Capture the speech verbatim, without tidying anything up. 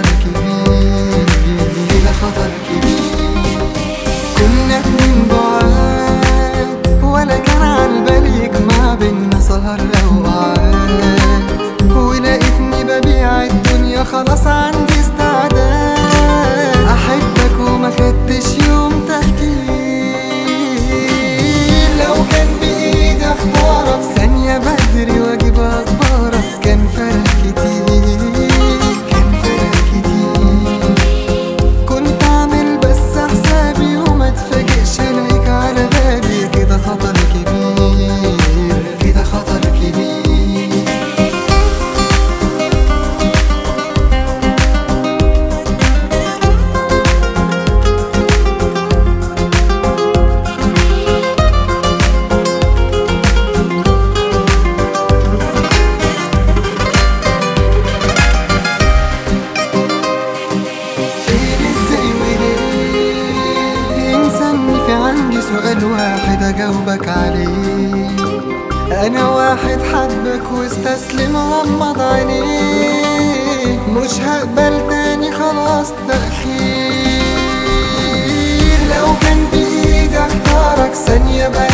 كبير، كده خطر كبير. كنا اتنين بعاد ولا كان عالبال يجمع بينا سهر أو قعاد، ولقيتني ببيع الدنيا خلاص عندي استعداد أحبك وما خدتش يوم تفكير. لو كان بإيدي اختارك ثانية بدري واجيب أخبارك كان فرق كتير، كان فرق كتير. كنت أعمل بس حسابي وما تفاجئش ألاقيك على بالي، كده خطر كبير، كده خطر كبير. عندي سؤال واحد أجاوبك عليه، أنا واحد حبك واستسلم غمض عينيه، مش هقبل تاني خلاص تأخير. لو كان بإيدي أختارك ثانية بقى